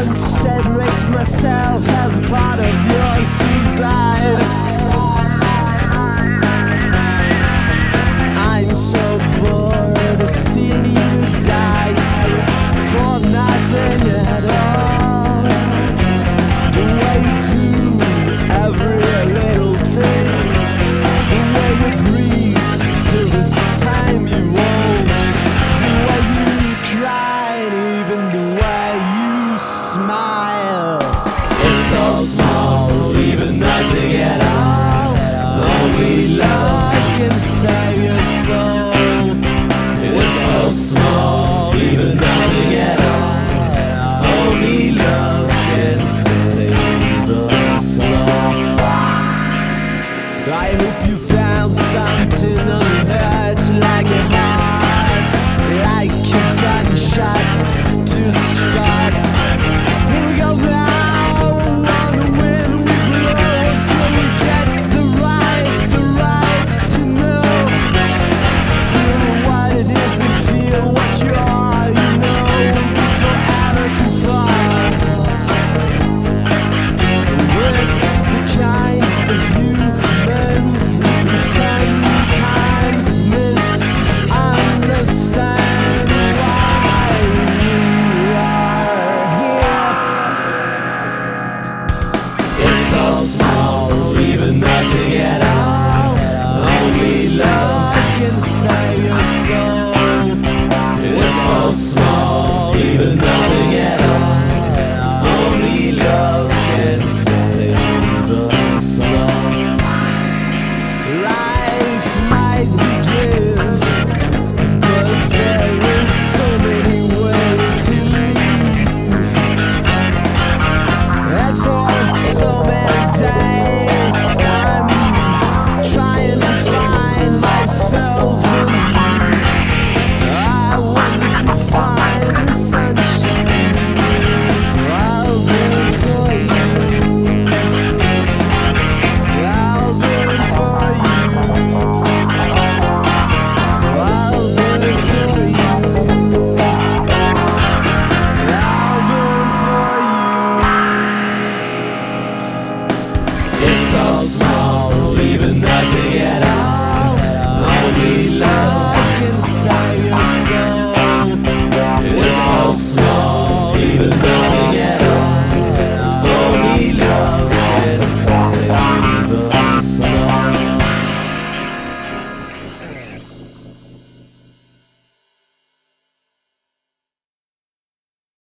considerate myself as a part of your suicide. I'm so bored of seeing you die for nothing at all. The way you do every little thing, the way you breathe till the time you won't, the way you cry, and even the way you smile. It's so small, even not to get